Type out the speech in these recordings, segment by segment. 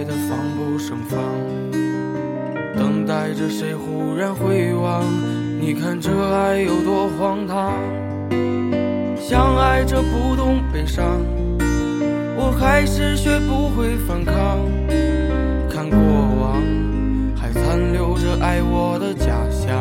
的防不胜防，等待着谁忽然回望。你看这爱有多荒唐，相爱着不懂悲伤，我还是学不会反抗。看过往还残留着爱我的家乡，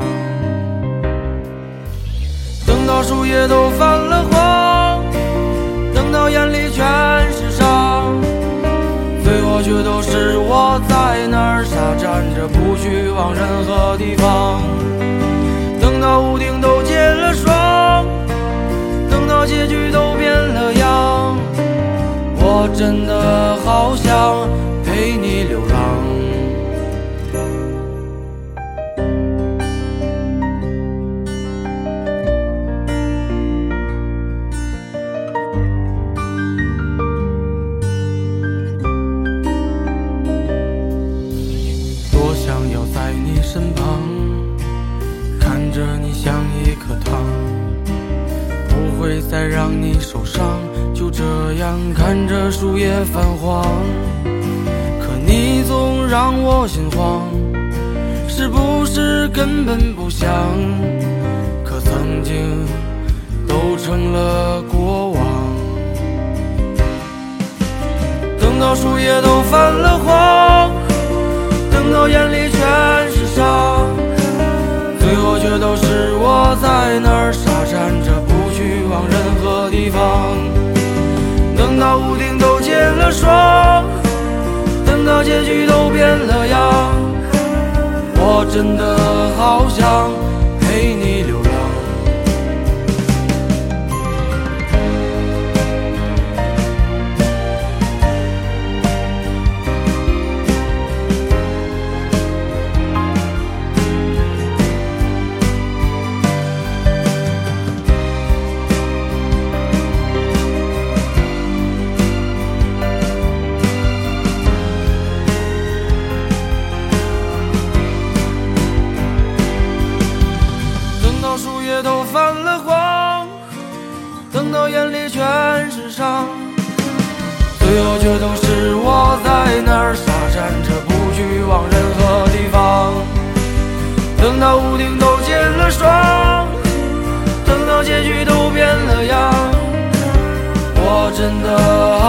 等到树叶都泛了黄，等到眼里全是伤，最后却都是我在那儿傻站着不去往任何地方。等到屋顶都结了霜，等到结局都变了样，我真的好想陪你流浪。多想要在你身旁，看着你像一颗糖，不会再让你受伤，就这样看着树叶泛黄。可你总让我心慌，是不是根本不想？可曾经都成了过往。等到树叶都泛了黄，等到眼里全是伤，最后却都是我在那儿傻站着不去往任何地方。等到屋顶都结了霜，等到结局都变了样，我真的好想陪你流浪。树叶都泛了黄，等到眼里全是伤，最后却都是我在那儿傻站着不去往任何地方。等到屋顶都结了霜，等到结局都变了样，我真的